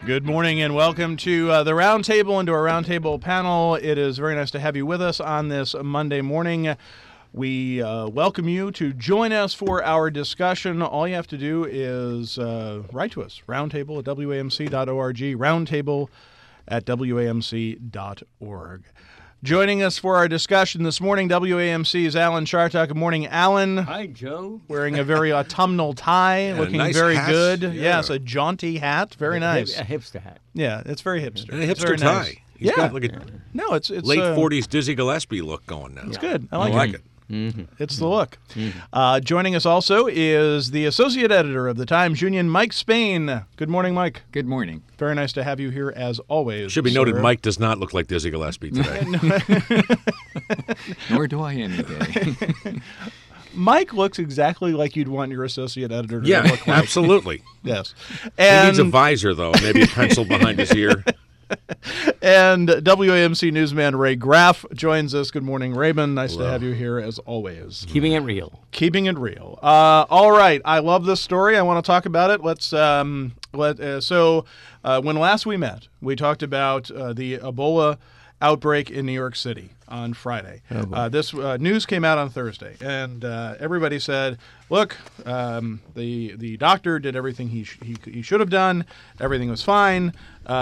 Good morning and welcome to the Roundtable and to our Roundtable panel. It is very nice to have you with us on this Monday morning. We welcome you to join us for our discussion. All you have to do is write to us, roundtable at wamc.org, roundtable at wamc.org. Joining us for our discussion this morning, WAMC's Alan Chartock. Good morning, Alan. Hi, Joe. Wearing a very autumnal tie, looking nice very hat. good. Yeah. Yes, a jaunty hat. Very nice. A hipster hat. Yeah, it's very hipster. And a It's hipster very tie. nice. He's Yeah. got like a No, it's late 40s Dizzy Gillespie look going now. It's good. I I like like it. it. It's the look. Joining us also is the associate editor of the Times-Union, Mike Spain. Good morning, Mike. Good morning. Very nice to have you here as always. Should be noted, sir. Mike does not look like Dizzy Gillespie today. Nor do I any day. Mike looks exactly like you'd want your associate editor to Yeah, look like. absolutely. Yes. He And needs a visor, though, maybe a pencil behind his ear. And WAMC newsman Ray Graff joins us. Good morning, Raymond. Nice to have you here as always. Keeping it real. Keeping it real. All right. I love this story. I want to talk about it. Let's when last we met, we talked about the Ebola outbreak in New York City on Friday. This news came out on Thursday, and everybody said, "Look, the doctor did everything he should have done. Everything was fine,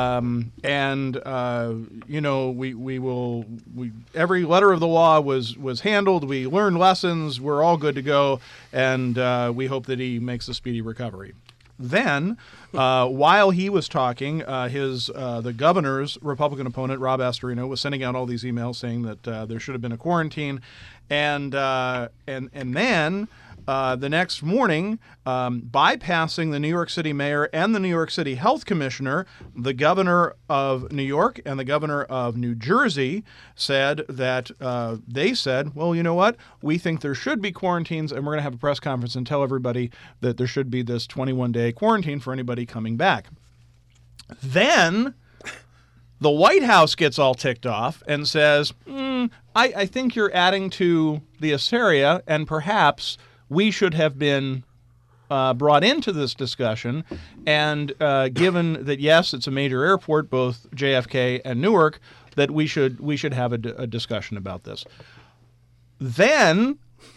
every letter of the law was handled. We learned lessons. We're all good to go, and we hope that he makes a speedy recovery." Then, while he was talking, the governor's Republican opponent, Rob Astorino, was sending out all these emails saying that there should have been a quarantine, and then the next morning, bypassing the New York City mayor and the New York City health commissioner, the governor of New York and the governor of New Jersey said that they said, well, you know what? We think there should be quarantines, and we're going to have a press conference and tell everybody that there should be this 21-day quarantine for anybody coming back. Then the White House gets all ticked off and says, I think you're adding to the hysteria, and perhaps we should have been brought into this discussion, and given that, yes, it's a major airport, both JFK and Newark, that we should have a discussion about this. Then,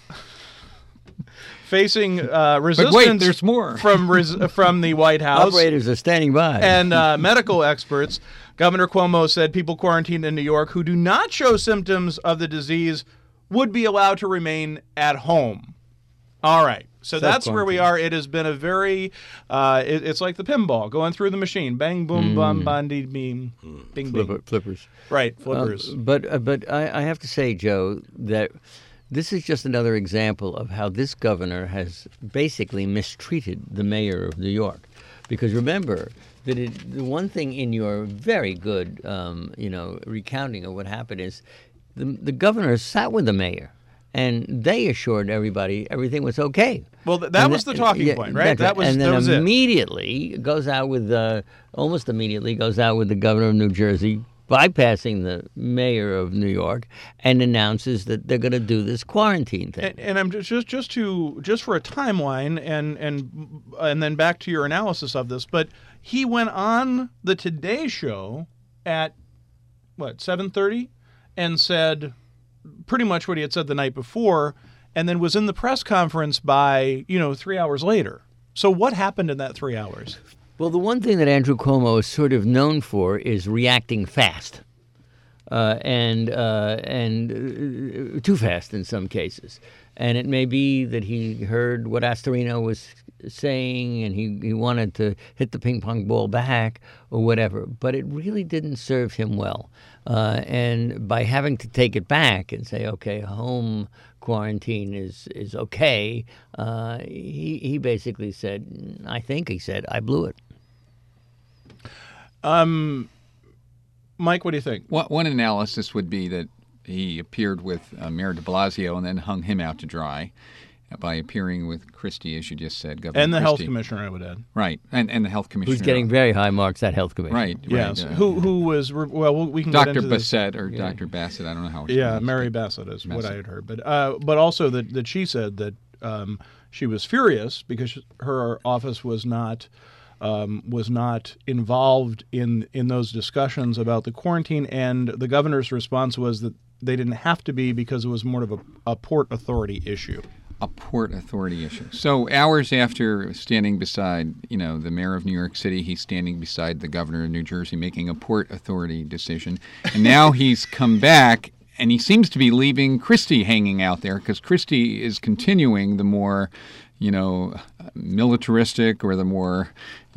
facing resistance But wait, there's more. from the White House Operators are standing by. and medical experts, Governor Cuomo said people quarantined in New York who do not show symptoms of the disease would be allowed to remain at home. All right. So that's where we are. It has been a very, it's like the pinball going through the machine. Bang, boom, bum, bandy, beam, bing, bing. Flippers. Right, flippers. But I have to say, Joe, that this is just another example of how this governor has basically mistreated the mayor of New York. Because remember that the one thing in your very good, recounting of what happened is the governor sat with the mayor. And they assured everybody everything was okay. Well, that was the talking point, right? Exactly. That was it. Immediately goes out with almost immediately goes out with the governor of New Jersey, bypassing the mayor of New York, and announces that they're going to do this quarantine thing. And I'm just for a timeline, and then back to your analysis of this. But he went on the Today Show at 7:30, and said pretty much what he had said the night before, and then was in the press conference by 3 hours later. So what happened in that 3 hours? Well, the one thing that Andrew Cuomo is sort of known for is reacting fast, and too fast in some cases. And it may be that he heard what Astorino was saying and he wanted to hit the ping pong ball back or whatever, but it really didn't serve him well. And by having to take it back and say, okay, home quarantine is okay, he basically said, I blew it. Mike, what do you think? One analysis would be that he appeared with Mayor de Blasio and then hung him out to dry by appearing with Christie, as you just said, Governor and the Christie. health commissioner, I would add. Right, and the health commissioner. Who's getting very high marks, that health commissioner. Right. Yes. Who was, we can Dr. get into this. Bassett or Dr. Bassett, I don't know how it's Yeah, pronounced. Mary Bassett is what I had heard. But also that she said that she was furious because her office was not was not involved in those discussions about the quarantine, and the governor's response was that they didn't have to be because it was more of a Port Authority issue. A Port Authority issue. So hours after standing beside, the mayor of New York City, he's standing beside the governor of New Jersey making a Port Authority decision. And now he's come back, and he seems to be leaving Christie hanging out there because Christie is continuing the more, militaristic or the more,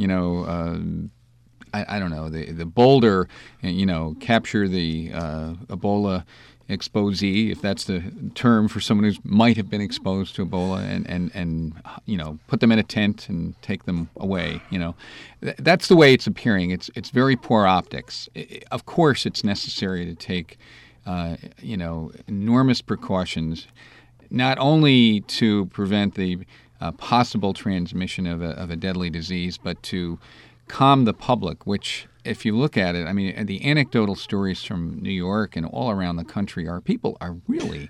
I don't know, the bolder, capture the Ebola exposee, if that's the term for someone who might have been exposed to Ebola, and put them in a tent and take them away. That's the way it's appearing. It's very poor optics. Of course, it's necessary to take enormous precautions, not only to prevent the possible transmission of a deadly disease, but to calm the public, which, if you look at it, I mean, the anecdotal stories from New York and all around the country people are really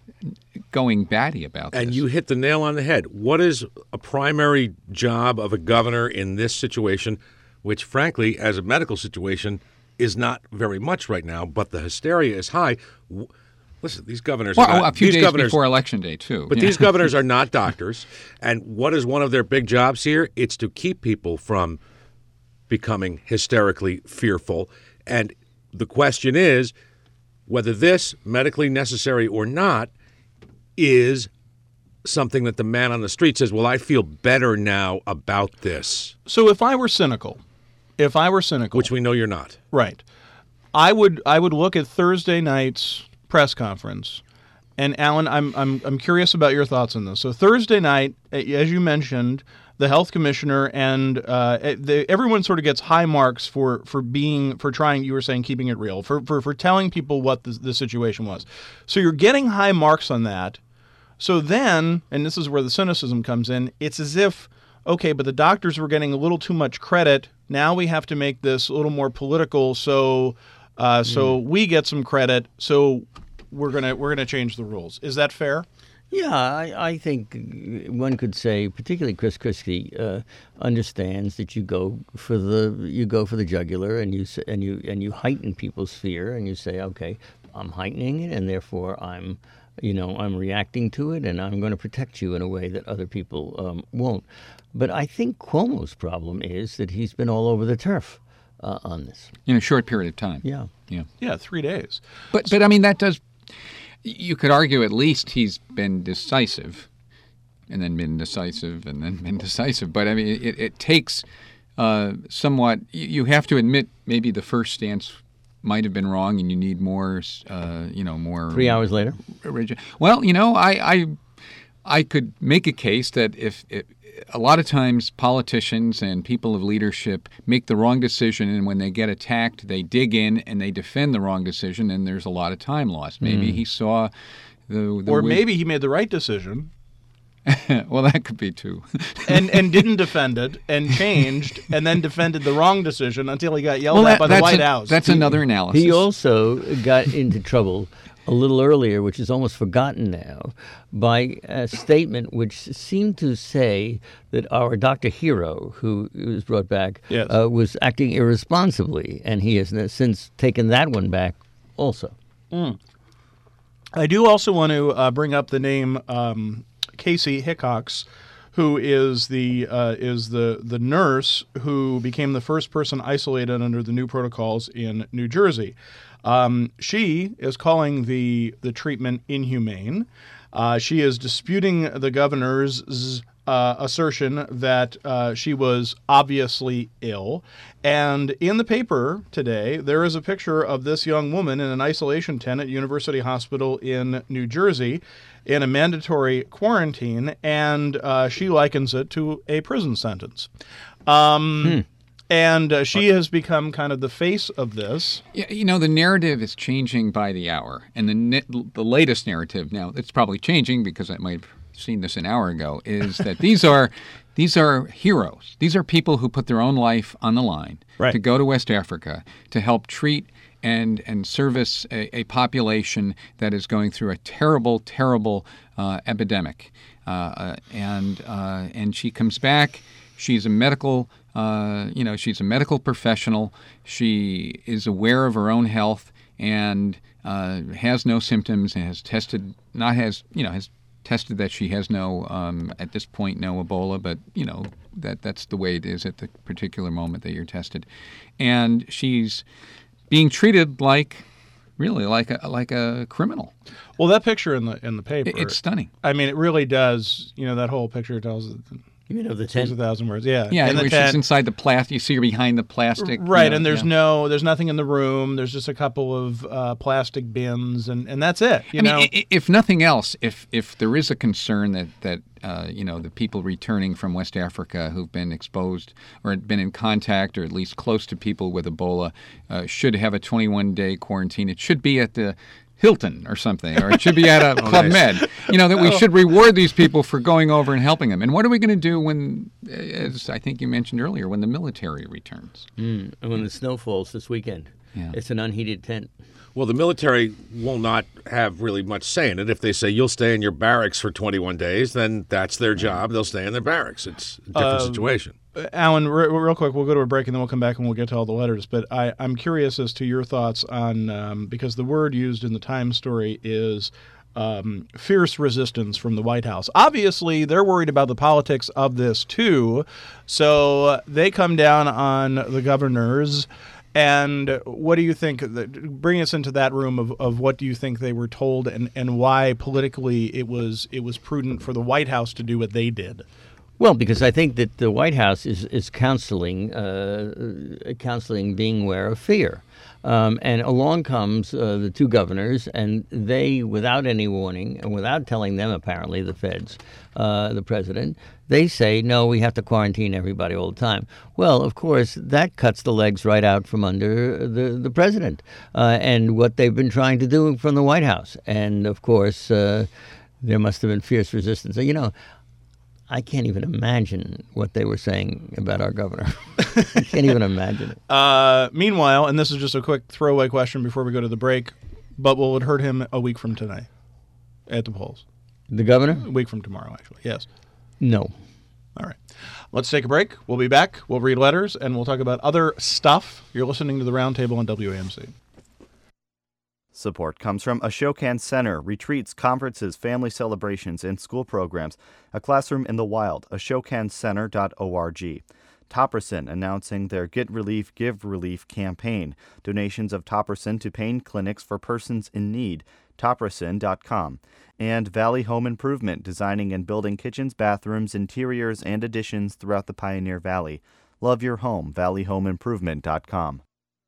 going batty about this. And you hit the nail on the head. What is a primary job of a governor in this situation, which, frankly, as a medical situation, is not very much right now, but the hysteria is high? Listen, these governors are not, a few days before Election Day, too. But these governors are not doctors. And what is one of their big jobs here? It's to keep people from becoming hysterically fearful. And the question is whether this, medically necessary or not, is something that the man on the street says, well, I feel better now about this. So if I were cynical, Which we know you're not. right, I would look at Thursday night's press conference. And Alan, I'm curious about your thoughts on this. So Thursday night, as you mentioned, the health commissioner and everyone sort of gets high marks for trying. You were saying keeping it real, for telling people what the situation was. So you're getting high marks on that. So then, and this is where the cynicism comes in, it's as if, okay, but the doctors were getting a little too much credit. Now we have to make this a little more political. So we get some credit. So we're gonna change the rules. Is that fair? Yeah, I think one could say, particularly Chris Christie, understands that you go for the jugular, and you heighten people's fear, and you say, okay, I'm heightening it, and therefore I'm reacting to it, and I'm going to protect you in a way that other people won't. But I think Cuomo's problem is that he's been all over the turf on this in a short period of time. Yeah, 3 days. But I mean, that does. You could argue at least he's been decisive, and then been decisive, and then been decisive. But I mean, it takes somewhat. You have to admit maybe the first stance might have been wrong, and you need more. More. 3 hours later. Well, I could make a case that if a lot of times politicians and people of leadership make the wrong decision, and when they get attacked, they dig in and they defend the wrong decision, and there's a lot of time lost. Maybe he saw maybe he made the right decision. Well, that could be too. and didn't defend it, and changed, and then defended the wrong decision until he got yelled at by the White House. That's another analysis. He also got into trouble a little earlier, which is almost forgotten now, by a statement which seemed to say that our Dr. Hero, who was brought back, Yes. Was acting irresponsibly, and he has since taken that one back also. I do also want to bring up the name Casey Hickox, who is the nurse who became the first person isolated under the new protocols in New Jersey. She is calling the treatment inhumane. She is disputing the governor's assertion that she was obviously ill. And in the paper today, there is a picture of this young woman in an isolation tent at University Hospital in New Jersey in a mandatory quarantine, and she likens it to a prison sentence. And she has become kind of the face of this. Yeah, the narrative is changing by the hour. And the latest narrative, now it's probably changing because I might have seen this an hour ago, is that these are heroes. These are people who put their own life on the line to go to West Africa to help treat and service a population that is going through a terrible, terrible epidemic. And she comes back She's a medical, she's a medical professional. She is aware of her own health and has no symptoms and has tested that she has no, at this point, no Ebola, but, that's the way it is at the particular moment that you're tested. And she's being treated like a criminal. Well, that picture in the paper, it's stunning. I mean, it really does. That whole picture tells it. You know, the tent. 1,000 words. Yeah. Yeah, in the where tent. she's inside the plastic. You see her behind the plastic. Right, and there's nothing in the room. There's just a couple of plastic bins, and that's it. I mean, if nothing else, if there is a concern that the people returning from West Africa who've been exposed or been in contact or at least close to people with Ebola should have a 21-day quarantine, it should be at the Hilton or something, or it should be at a Club Med. That we should reward these people for going over and helping them. And what are we going to do when, as I think you mentioned earlier, when the military returns? And when the snow falls this weekend. Yeah. It's an unheated tent. Well, the military will not have really much say in it. If they say you'll stay in your barracks for 21 days, then that's their job. They'll stay in their barracks. It's a different situation. Alan, real quick, we'll go to a break and then we'll come back and we'll get to all the letters. But I'm curious as to your thoughts on, because the word used in the Times story is fierce resistance from the White House. Obviously, they're worried about the politics of this, too. So they come down on the governors. And what do you think? Bring us into that room of what do you think they were told and why politically it was prudent for the White House to do what they did? Well, because I think that the White House is counseling being aware of fear. And along comes the two governors, and they, without any warning, and without telling them, apparently, the feds, the president, they say, no, we have to quarantine everybody all the time. Well, of course, that cuts the legs right out from under the president and what they've been trying to do from the White House. And, of course, there must have been fierce resistance. I can't even imagine what they were saying about our governor. I can't even imagine it. Meanwhile, and this is just a quick throwaway question before we go to the break, but will it hurt him a week from tonight at the polls? The governor? A week from tomorrow, actually, yes. No. All right. Let's take a break. We'll be back. We'll read letters, and we'll talk about other stuff. You're listening to The Roundtable on WAMC. Support comes from Ashokan Center, retreats, conferences, family celebrations, and school programs. A classroom in the wild, ashokancenter.org. Topricin announcing their Get Relief, Give Relief campaign. Donations of Topricin to pain clinics for persons in need. Topricin.com. And Valley Home Improvement, designing and building kitchens, bathrooms, interiors, and additions throughout the Pioneer Valley. Love your home, valleyhomeimprovement.com.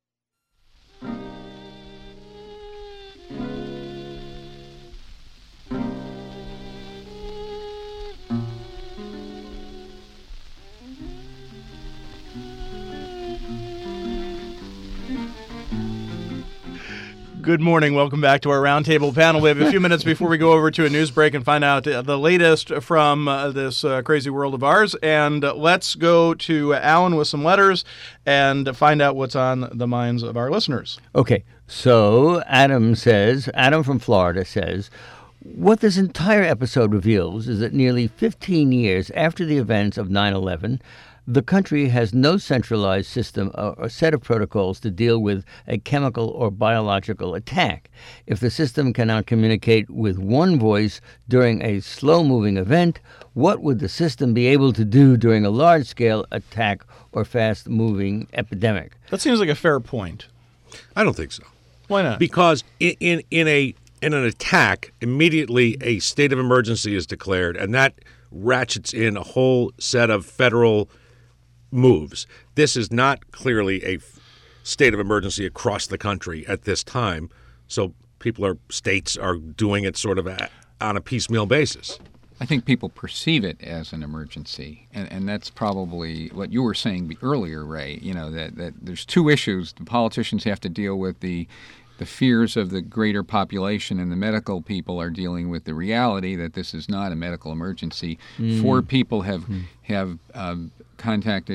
Good morning. Welcome back to our roundtable panel. We have a few minutes before we go over to a news break and find out the latest from this crazy world of ours. And let's go to Alan with some letters and find out what's on the minds of our listeners. Okay, so Adam from Florida says, what this entire episode reveals is that nearly 15 years after the events of 9/11, the country has no centralized system or set of protocols to deal with a chemical or biological attack. If the system cannot communicate with one voice during a slow-moving event, what would the system be able to do during a large-scale attack or fast-moving epidemic? That seems like a fair point. I don't think so. Why not? Because in an attack, immediately a state of emergency is declared, and that ratchets in a whole set of federal moves. This is not clearly a state of emergency across the country at this time, so states are doing it sort of on a piecemeal basis. I think people perceive it as an emergency, and that's probably what you were saying earlier, Ray, that there's two issues. The politicians have to deal with the fears of the greater population, and the medical people are dealing with the reality that this is not a medical emergency. 4 people have contacted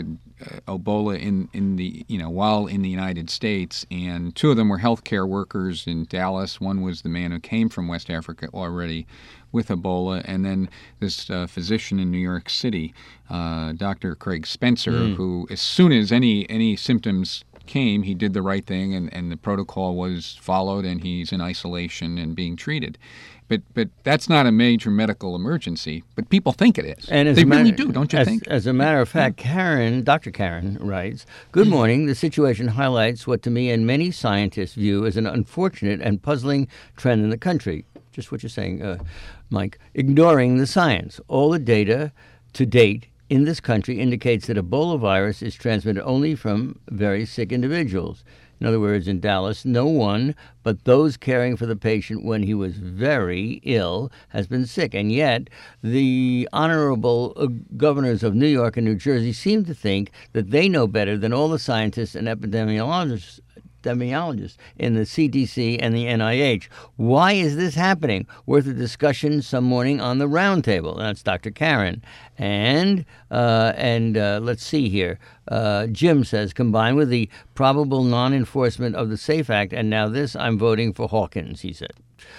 Ebola in the while in the United States, and two of them were healthcare workers in Dallas. One was the man who came from West Africa already with Ebola, and then this physician in New York City, Dr. Craig Spencer, who as soon as any symptoms came, he did the right thing, and the protocol was followed, and he's in isolation and being treated. But that's not a major medical emergency, but people think it is. And they really do, don't you think? As a matter of fact, Dr. Karen writes, "Good morning. The situation highlights what to me and many scientists view as an unfortunate and puzzling trend in the country." Just what you're saying, Mike. Ignoring the science. All the data to date in this country indicates that Ebola virus is transmitted only from very sick individuals. In other words, in Dallas, no one but those caring for the patient when he was very ill has been sick. And yet, the honorable governors of New York and New Jersey seem to think that they know better than all the scientists and epidemiologists in the CDC and the NIH. Why is this happening? Worth a discussion some morning on the roundtable. That's Dr. Karen. And let's see here. Jim says, combined with the probable non-enforcement of the SAFE Act, and now this, I'm voting for Hawkins, he said.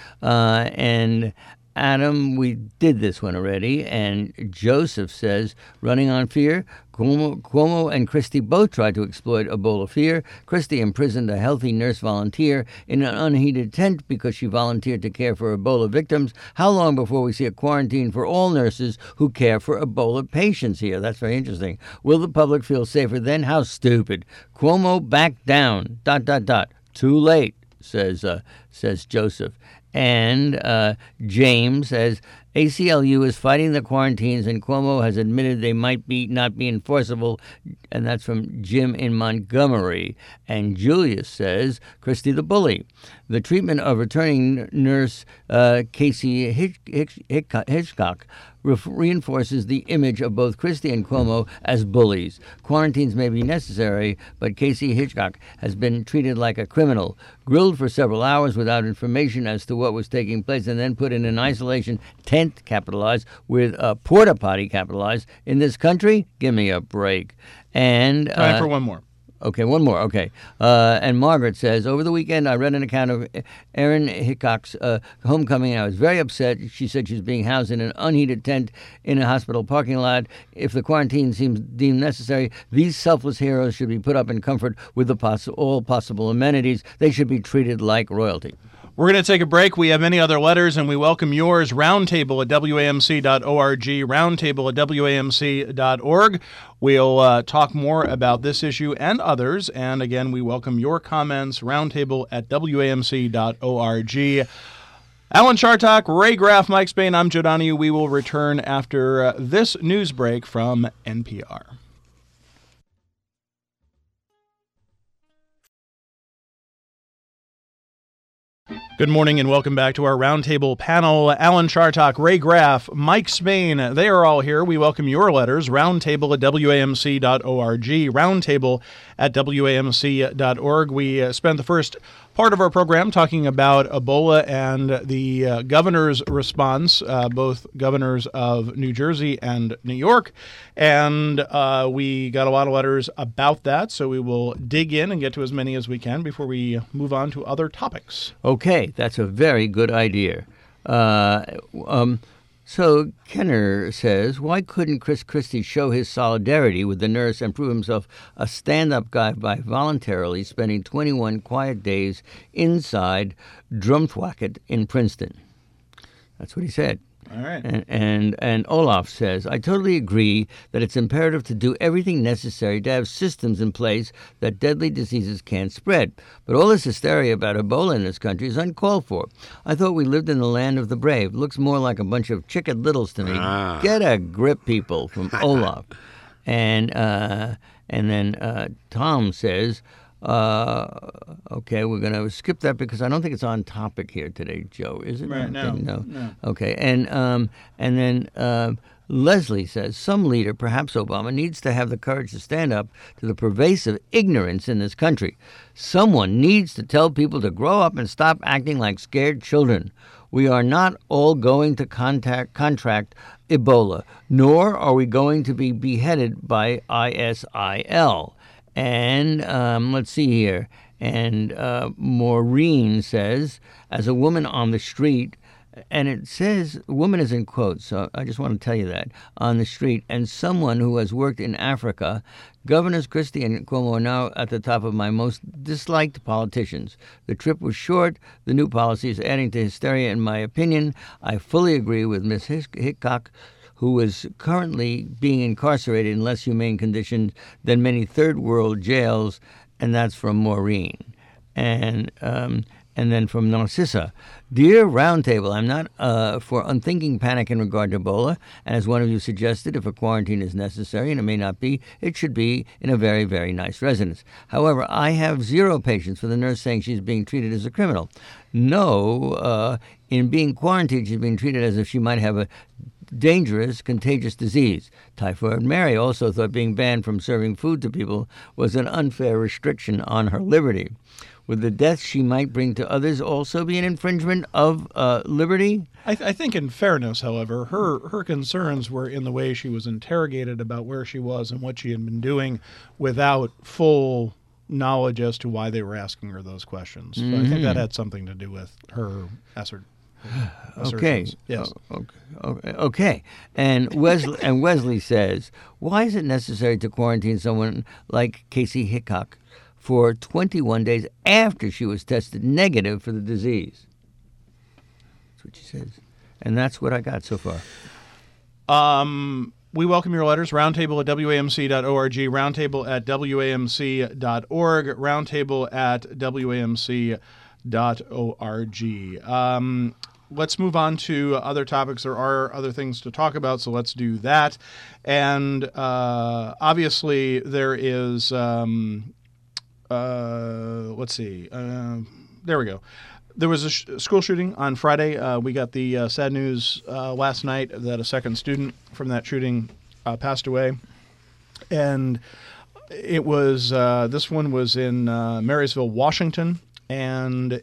And Adam, we did this one already, and Joseph says, running on fear, Cuomo and Christie both tried to exploit Ebola fear. Christie imprisoned a healthy nurse volunteer in an unheated tent because she volunteered to care for Ebola victims. How long before we see a quarantine for all nurses who care for Ebola patients here? That's very interesting. Will the public feel safer then? How stupid. Cuomo back down. ... Too late, says Joseph. And James says, ACLU is fighting the quarantines, and Cuomo has admitted they might not be enforceable, and that's from Jim in Montgomery. And Julius says, Christie the bully. The treatment of returning nurse Casey Hitchcock reinforces the image of both Christie and Cuomo as bullies. Quarantines may be necessary, but Casey Hitchcock has been treated like a criminal, grilled for several hours without information as to what was taking place, and then put in an isolation tent, capitalized, with a porta potty, capitalized. In this country, give me a break. And time for one more. Okay, one more. Okay. And Margaret says, over the weekend, I read an account of Erin Hickok's homecoming, and I was very upset. She said she's being housed in an unheated tent in a hospital parking lot. If the quarantine seems deemed necessary, these selfless heroes should be put up in comfort with all possible amenities. They should be treated like royalty. We're going to take a break. We have many other letters, and we welcome yours. Roundtable at WAMC.org, roundtable at WAMC.org. We'll talk more about this issue and others. And again, we welcome your comments. Roundtable at WAMC.org. Alan Chartock, Ray Graff, Mike Spain, I'm Joe Donahue. We will return after this news break from NPR. Good morning and welcome back to our roundtable panel. Alan Chartock, Ray Graff, Mike Spain, they are all here. We welcome your letters. Roundtable at WAMC.org, roundtable at WAMC.org. We spent the first part of our program talking about Ebola and the governor's response, both governors of New Jersey and New York. And we got a lot of letters about that, so we will dig in and get to as many as we can before we move on to other topics. Okay, that's a very good idea. So Kenner says, why couldn't Chris Christie show his solidarity with the nurse and prove himself a stand-up guy by voluntarily spending 21 quiet days inside Drumthwacket in Princeton? That's what he said. All right. And Olaf says, I totally agree that it's imperative to do everything necessary to have systems in place that deadly diseases can't spread. But all this hysteria about Ebola in this country is uncalled for. I thought we lived in the land of the brave. Looks more like a bunch of chicken littles to me. Get a grip, people, from Olaf. And then Tom says, okay, we're going to skip that because I don't think it's on topic here today, Joe. Is it? Right, no. Okay, and then Leslie says, some leader, perhaps Obama, needs to have the courage to stand up to the pervasive ignorance in this country. Someone needs to tell people to grow up and stop acting like scared children. We are not all going to contract Ebola, nor are we going to be beheaded by ISIL. And let's see here. And Maureen says, as a woman on the street, and it says, woman is in quotes, so I just want to tell you that, on the street, and someone who has worked in Africa, Governors Christie and Cuomo are now at the top of my most disliked politicians. The trip was short. The new policy is adding to hysteria, in my opinion. I fully agree with Ms. Hickok, who is currently being incarcerated in less humane conditions than many third world jails, and that's from Maureen. And then from Narcissa, Dear Roundtable, I'm not for unthinking panic in regard to Ebola, and as one of you suggested, if a quarantine is necessary, and it may not be, it should be in a very, very nice residence. However, I have zero patience for the nurse saying she's being treated as a criminal. No, in being quarantined, she's being treated as if she might have a dangerous, contagious disease. Typhoid Mary also thought being banned from serving food to people was an unfair restriction on her liberty. Would the death she might bring to others also be an infringement of liberty? I think in fairness, however, her concerns were in the way she was interrogated about where she was and what she had been doing without full knowledge as to why they were asking her those questions. So I think that had something to do with her assertions. Okay. Yes. Okay. And Wesley says, why is it necessary to quarantine someone like Casey Hickok for 21 days after she was tested negative for the disease? That's what she says. And that's what I got so far. We welcome your letters. Roundtable at WAMC.org, roundtable at WAMC.org, roundtable at WAMC.org. Let's move on to other topics. There are other things to talk about, so let's do that. And obviously there is... let's see. There we go. There was a school shooting on Friday. We got the sad news last night that a second student from that shooting passed away. And it was, this one was in Marysville, Washington. And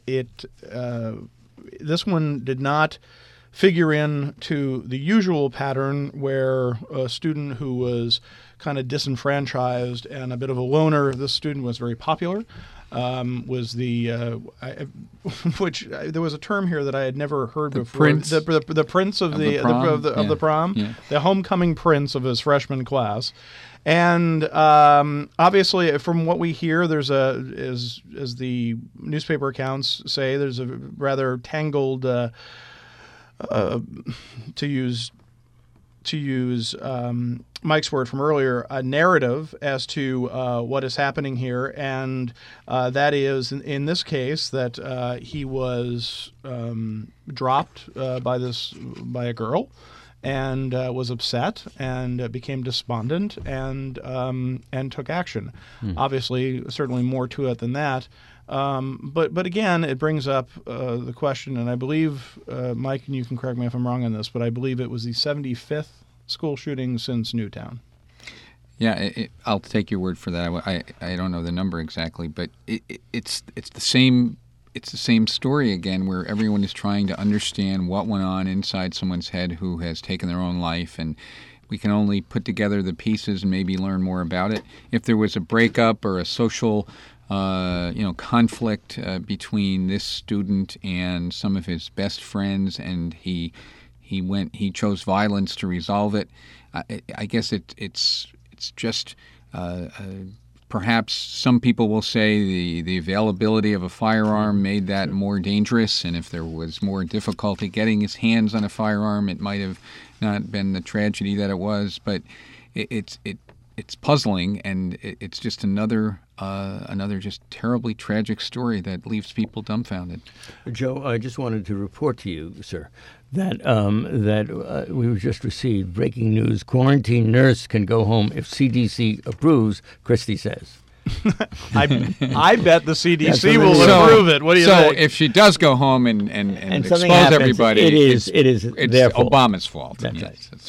this one did not figure in to the usual pattern where a student who was kind of disenfranchised and a bit of a loner, this student was very popular, was the, which there was a term here that I had never heard before. Prince. The prince of the prom, the homecoming prince of his freshman class. And obviously, from what we hear, there's as the newspaper accounts say, there's a rather tangled, to use Mike's word from earlier, a narrative as to what is happening here, and that is, in this case, that he was dropped by a girl, and was upset and became despondent and took action. Obviously, certainly more to it than that. But again, it brings up the question, and I believe, Mike, and you can correct me if I'm wrong on this, but I believe it was the 75th school shooting since Newtown. Yeah, I'll take your word for that. I don't know the number exactly, but it's the same. It's the same story again, where everyone is trying to understand what went on inside someone's head who has taken their own life, and we can only put together the pieces and maybe learn more about it. If there was a breakup or a social conflict between this student and some of his best friends, and he chose violence to resolve it. I guess it's just perhaps some people will say the availability of a firearm made that more dangerous, and if there was more difficulty getting his hands on a firearm, it might have not been the tragedy that it was. But it's puzzling, and it's just another just terribly tragic story that leaves people dumbfounded. Joe, I just wanted to report to you, sir, that we just received breaking news. Quarantine nurse can go home if CDC approves, Christie says. I bet the CDC will approve it. What do you think? So if she does go home and expose happens, everybody, it is it's their fault. Obama's fault. That's yes, right. That's right.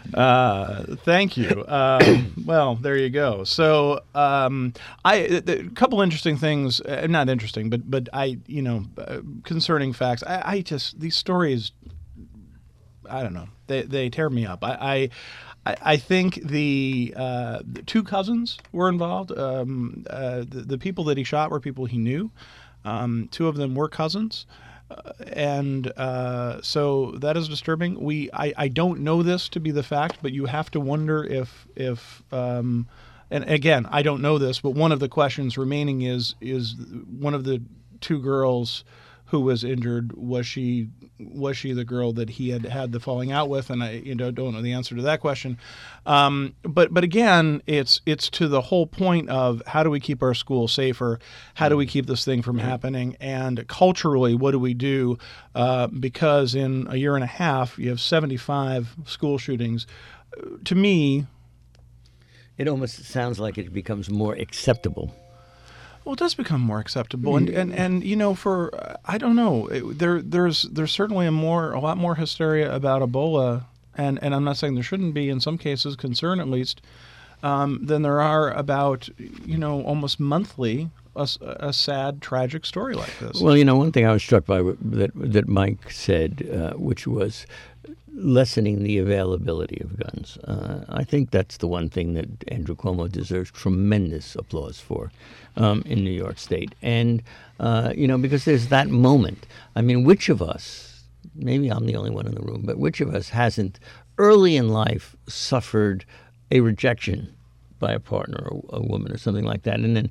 Thank you. Well, there you go. So, a couple interesting things, not interesting, but concerning facts. I just, these stories, I don't know, they tear me up. I think the two cousins were involved. The people that he shot were people he knew. Two of them were cousins. And so that is disturbing. I don't know this to be the fact, but you have to wonder if and again, I don't know this, but one of the questions remaining is one of the two girls who was injured, was she the girl that he had the falling out with? And I don't know the answer to that question. But again, it's to the whole point of how do we keep our schools safer? How do we keep this thing from happening? And culturally, what do we do? Because in a year and a half, you have 75 school shootings. To me, it almost sounds like it becomes more acceptable. Well, it does become more acceptable, and for I don't know, there's certainly a lot more hysteria about Ebola, and I'm not saying there shouldn't be in some cases, concern at least, than there are about almost monthly a sad, tragic story like this. Well, one thing I was struck by that Mike said, which was lessening the availability of guns. I think that's the one thing that Andrew Cuomo deserves tremendous applause for in New York State. And, because there's that moment. I mean, which of us, maybe I'm the only one in the room, but which of us hasn't early in life suffered a rejection by a partner or a woman or something like that? And then,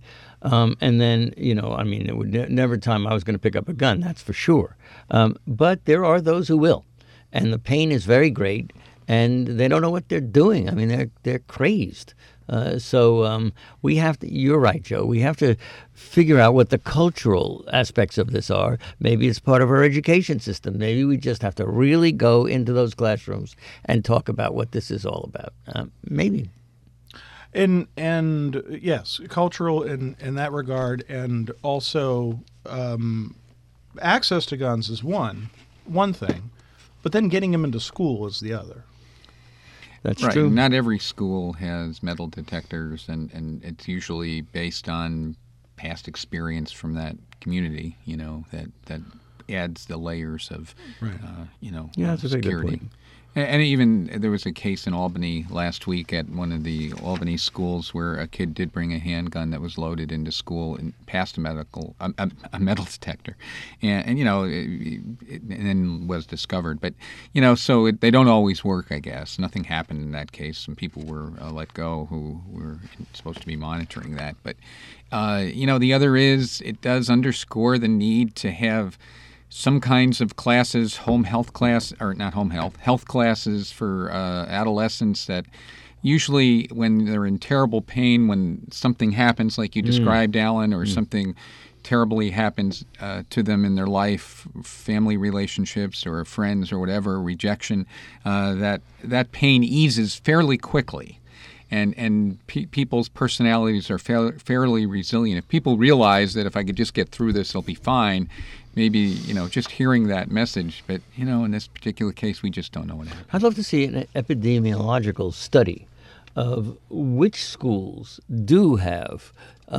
it would never time I was going to pick up a gun, that's for sure. But there are those who will. And the pain is very great, and they don't know what they're doing. I mean, they're crazed. So we have to. You're right, Joe. We have to figure out what the cultural aspects of this are. Maybe it's part of our education system. Maybe we just have to really go into those classrooms and talk about what this is all about. Maybe. And yes, cultural in that regard, and also access to guns is one thing. But then getting them into school is the other. That's right. true. Not every school has metal detectors, and it's usually based on past experience from that community. That adds the layers of, that's a very good security. point. And even there was a case in Albany last week at one of the Albany schools where a kid did bring a handgun that was loaded into school and passed a metal detector, and then was discovered. But so they don't always work. I guess nothing happened in that case. Some people were let go who were supposed to be monitoring that. But the other is it does underscore the need to have some kinds of classes, health classes for adolescents that usually when they're in terrible pain, when something happens like you described, Alan, or something terribly happens to them in their life, family relationships or friends or whatever, rejection, that pain eases fairly quickly. And people's personalities are fairly resilient. If people realize that if I could just get through this, it'll be fine, maybe, just hearing that message. But, in this particular case, we just don't know what happened. I'd love to see an epidemiological study of which schools do have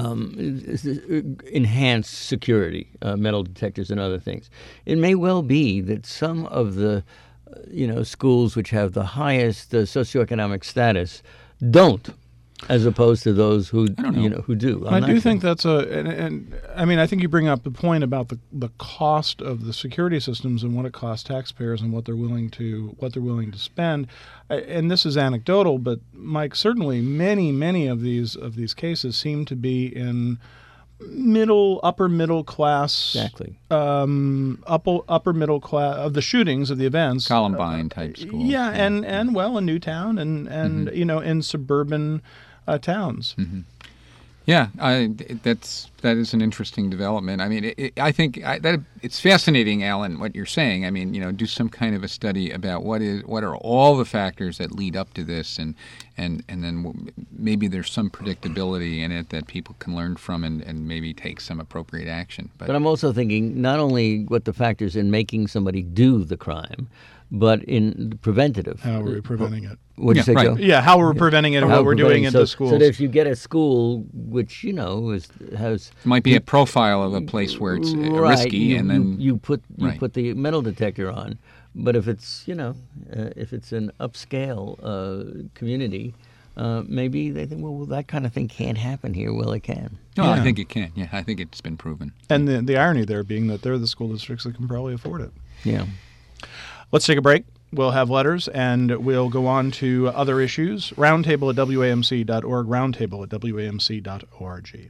enhanced security, metal detectors and other things. It may well be that some of the, schools which have the highest socioeconomic status don't, as opposed to those who who do. I do think that's and I mean, I think you bring up the point about the cost of the security systems and what it costs taxpayers and what they're willing to spend. And this is anecdotal, but Mike, certainly many of these cases seem to be in upper middle class, exactly. Upper middle class of the shootings of the events, Columbine type schools. Yeah, and in Newtown and in suburban towns. Mm-hmm. Yeah, that is an interesting development. I mean, I think that it's fascinating, Alan, what you're saying. I mean, do some kind of a study about what are all the factors that lead up to this, and then maybe there's some predictability in it that people can learn from and maybe take some appropriate action. But I'm also thinking not only what the factors in making somebody do the crime, but in preventative. How are we preventing it? What'd you say, right. Joe? Yeah, how we're preventing it and How what we're doing preventing- in so, the schools. So that if you get a school which has It might be a profile of a place where it's risky, you, and then you put Right. put the metal detector on. But if it's if it's an upscale community, maybe they think, well, that kind of thing can't happen here. Well, it can. no, I think it can. Yeah, I think it's been proven. And the irony there being that they're the school districts that can probably afford it. Yeah. Let's take a break. We'll have letters, and we'll go on to other issues. Roundtable at WAMC.org, roundtable at WAMC.org.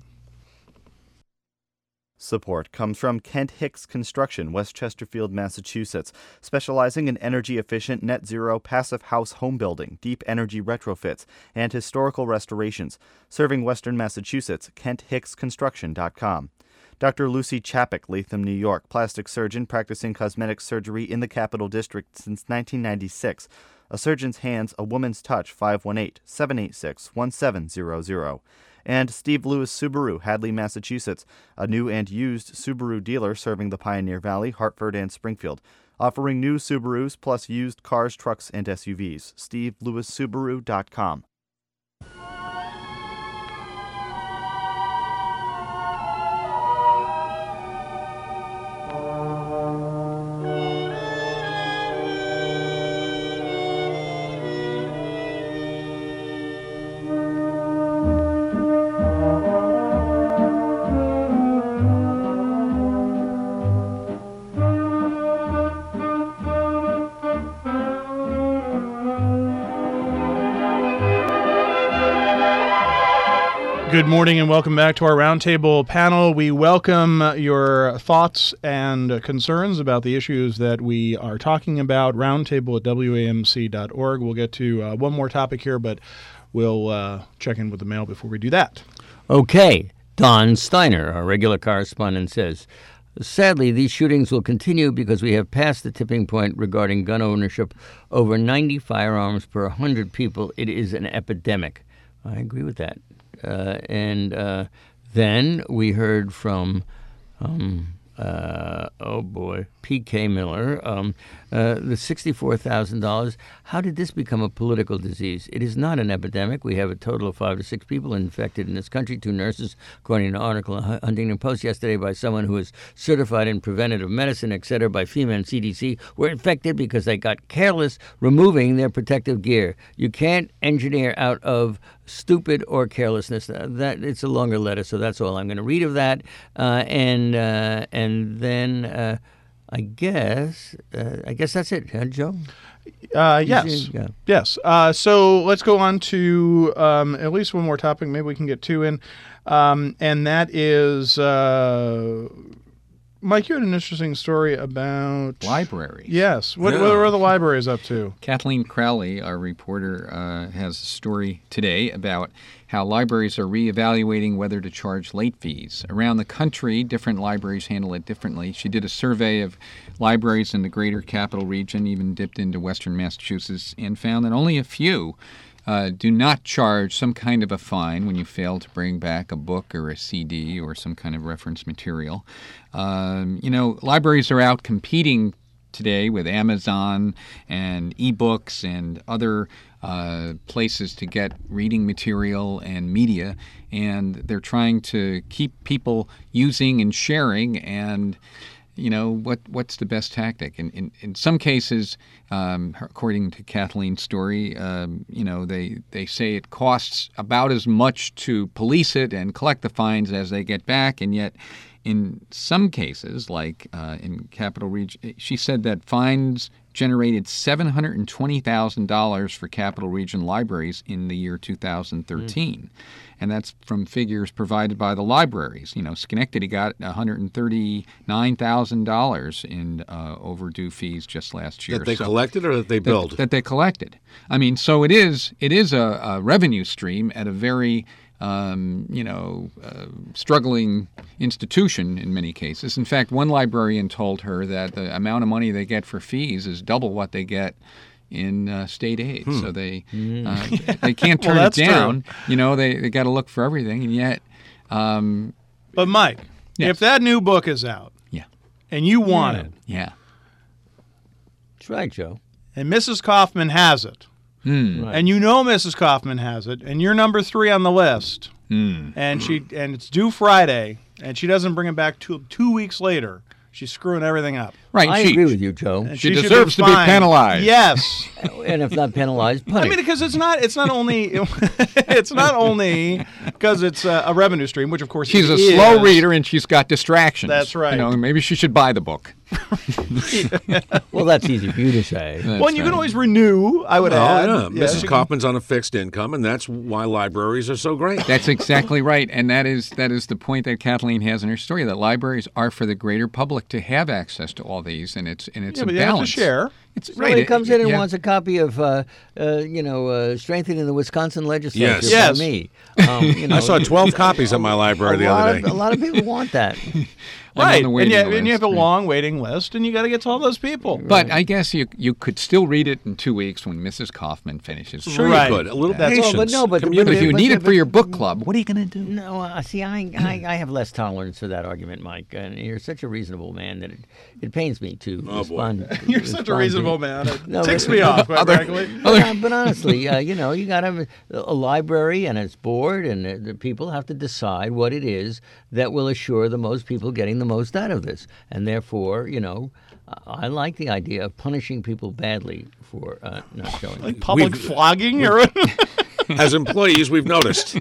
Support comes from Kent Hicks Construction, West Chesterfield, Massachusetts, specializing in energy-efficient, net-zero, passive house home building, deep energy retrofits, and historical restorations. Serving Western Massachusetts, KentHicksConstruction.com. Dr. Lucy Chapek, Latham, New York, plastic surgeon practicing cosmetic surgery in the Capital District since 1996. A surgeon's hands, a woman's touch, 518-786-1700. And Steve Lewis Subaru, Hadley, Massachusetts, a new and used Subaru dealer serving the Pioneer Valley, Hartford, and Springfield, offering new Subarus plus used cars, trucks, and SUVs. SteveLewisSubaru.com. Good morning and welcome back to our roundtable panel. We welcome your thoughts and concerns about the issues that we are talking about. Roundtable at WAMC.org. We'll get to one more topic here, but we'll check in with the mail before we do that. Okay. Don Steiner, our regular correspondent, says, sadly, these shootings will continue because we have passed the tipping point regarding gun ownership. Over 90 firearms per 100 people. It is an epidemic. I agree with that. Then we heard from, P.K. Miller, the $64,000. How did this become a political disease? It is not an epidemic. We have a total of 5 to 6 people infected in this country. 2 nurses, according to an article in Huntington Post yesterday by someone who is certified in preventative medicine, etc., by FEMA and CDC, were infected because they got careless removing their protective gear. You can't engineer out of stupid or carelessness. That it's a longer letter, so that's all I'm going to read of that. And then I guess that's it, huh, Joe? Yes. Yeah. Yes. So let's go on to at least one more topic. Maybe we can get 2 in. And that is, Mike, you had an interesting story about libraries. Yes. What are the libraries up to? Kathleen Crowley, our reporter, has a story today about how libraries are reevaluating whether to charge late fees. Around the country, different libraries handle it differently. She did a survey of libraries in the greater capital region, even dipped into Western Massachusetts, and found that only a few do not charge some kind of a fine when you fail to bring back a book or a CD or some kind of reference material. Libraries are out competing today with Amazon and ebooks and other places to get reading material and media, and they're trying to keep people using and sharing. And what's the best tactic? In some cases, according to Kathleen's story, they say it costs about as much to police it and collect the fines as they get back, and yet in some cases, like in Capital Region, she said that fines generated $720,000 for Capital Region libraries in the year 2013. And that's from figures provided by the libraries. Schenectady got $139,000 in overdue fees just last year. That they collected or that they billed? That they collected. I mean, so it is a revenue stream at a very struggling institution in many cases. In fact, one librarian told her that the amount of money they get for fees is double what they get in state aid. So they can't turn it down. True. They got to look for everything, and yet. But Mike, yes. If that new book is out, yeah, and you want it, yeah, that's right, Joe. and Mrs. Kaufman has it, Right. and you know Mrs. Kaufman has it, and you're number 3 on the list, and it's due Friday, and she doesn't bring it back till 2 weeks later, she's screwing everything up. Right. I agree with you, Joe. And She should deserves to be fined. penalized. Yes. And if not penalized, I punished. mean, because it's not only it's not only because it's a revenue stream, which of course She's it a is. slow reader and she's got distractions. That's right. You know, maybe she should buy the book. Well, that's easy for you to say. Well, and you can always renew. I would Oh, add. yeah. Mrs. she can- Kaufman's on a fixed income, and that's why libraries are so great. That's exactly right, and that is the point that Kathleen has in her story. That libraries are for the greater public to have access to all these, and it's Yeah, a but you have to balance. share. It's Somebody right. comes in and yeah. wants a copy of, strengthening the Wisconsin legislature Yes. Yes. by me. I saw 12 copies at my library the other day. A lot of people want that. I'm on Right, the and waiting you list. have a long waiting list, and you got to get to all those people. But I guess you could still read it in 2 weeks when Mrs. Kaufman finishes. Sure Right. you could. A little That's patience. all, but no, but- community. If you But- need but- it for your book club, what are you going to do? No, see, I have less tolerance for that argument, Mike. And you're such a reasonable man that it pains me to respond. You're such a respond reasonable to- man. It No, ticks but- me off, quite frankly. But honestly, you got to have a library and its board, and the people have to decide what it is that will assure the most people getting the most out of this. And therefore, I like the idea of punishing people badly for not showing. Like public We've- flogging or As employees, we've noticed.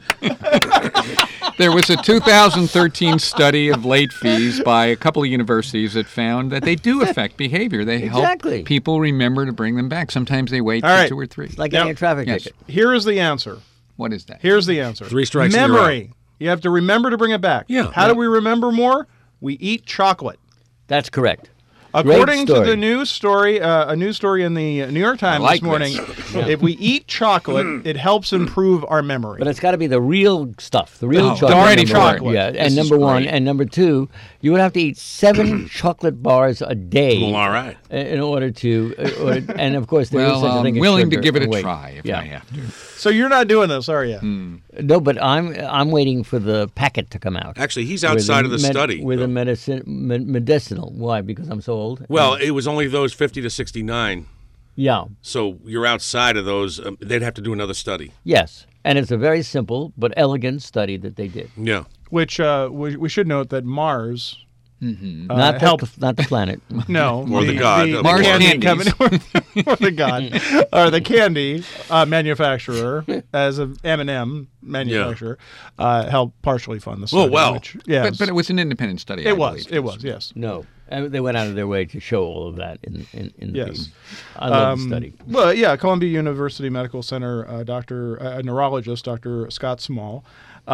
There was a 2013 study of late fees by a couple of universities that found that they do affect behavior. They Exactly. help people remember to bring them back. Sometimes they wait All for right. 2 or 3. Like getting Now- a traffic Yes. ticket. Here is the answer. What is that? Here's the answer. 3 strikes and you're Memory. You have to remember to bring it back. Yeah. How do we remember more? We eat chocolate. That's correct. According to story. the news story, a news story in the New York Times like this morning, this. if we eat chocolate, it helps improve our memory. But it's got to be the real stuff, the real Oh, chocolate. darn number chocolate. one. Yeah, This and is number one, great. and number two, you would have to eat 7 chocolate bars a day. Well, all right. In order to, and of course, there is Well, such a thing I'm as willing to sugar give it a and weight. try if Yeah. I have to. So you're not doing this, are you? No, but I'm waiting for the packet to come out. Actually, he's outside of the study. with a medicinal. Why? Because I'm so old. Well, it was only those 50 to 69. Yeah. So you're outside of those. They'd have to do another study. Yes, and it's a very simple but elegant study that they did. Yeah. Which we should note that Mars Not the planet. No, Or the god of Mars candy candies. company, or the god, or the candy manufacturer, as an M&M manufacturer, helped partially fund the study. well. Which, yes, But it was an independent study. I it was. believe. It was. Yes. No, and they went out of their way to show all of that in the Yes. piece. I love the study. Well, yeah, Columbia University Medical Center, a neurologist, Dr. Scott Small.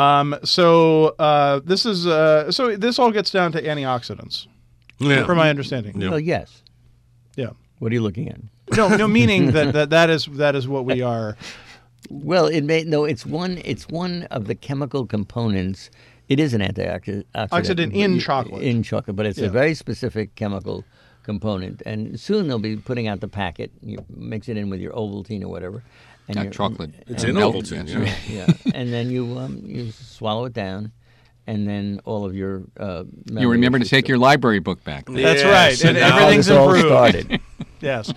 So this is so this all gets down to antioxidants, Yeah. from my understanding. Yeah. Well, yes. Yeah. What are you looking at? No, meaning that is what we are. Well, it's one of the chemical components. It is an antioxidant. Oxidant in chocolate. In chocolate, but it's Yeah. a very specific chemical component. And soon they'll be putting out the packet. You mix it in with your Ovaltine or whatever. And Not you- chocolate. It's and in melt- Ovaltine, Yes. yeah. Yeah, and then you swallow it down, and then all of your You remember to take your library book back. That's Yes, right, and and now- everything's this all improved. started. Yes.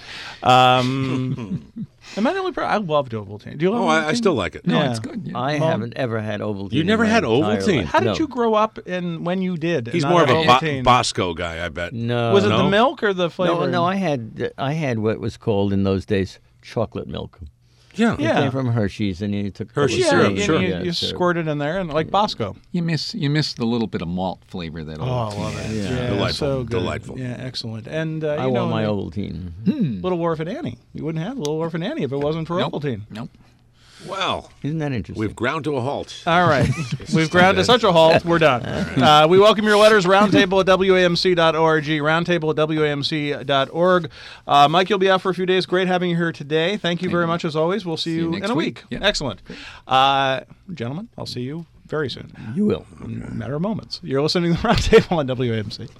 Am I the only person? I loved Ovaltine. Do you love Oh, Ovaltine? I still like it. No, Yeah. it's good. Yeah. I haven't ever had Ovaltine. You never in my had entire Ovaltine? life. How did No. you grow up and when you did? He's not more of a Ovaltine? Bosco guy, I bet. No. Was it No? the milk or the flavor? No, I had what was called in those days chocolate milk. Yeah. It Yeah. came from Hershey's, and you took a couple Hershey of Yeah, syrup, and things, sure. you syrup. squirt it in there, and like Bosco. You miss the little bit of malt flavor that. Oh, I love it. Yeah. Delightful, so good. delightful. Yeah, excellent. And I you know, want my Ovaltine. Little Orphan Annie. You wouldn't have Little Orphan Annie if it wasn't for Nope. Ovaltine. Nope. Well, Isn't that interesting? we've ground to a halt. All right. We've ground to such a halt. We're done. We welcome your letters. Roundtable at WAMC.org. Roundtable at WAMC.org. Mike, you'll be out for a few days. Great having you here today. Thank you very much, as always. We'll see you next in a week. week. Yeah. Excellent. Gentlemen, I'll see you very soon. You will. In a matter of moments. You're listening to the Roundtable on WAMC.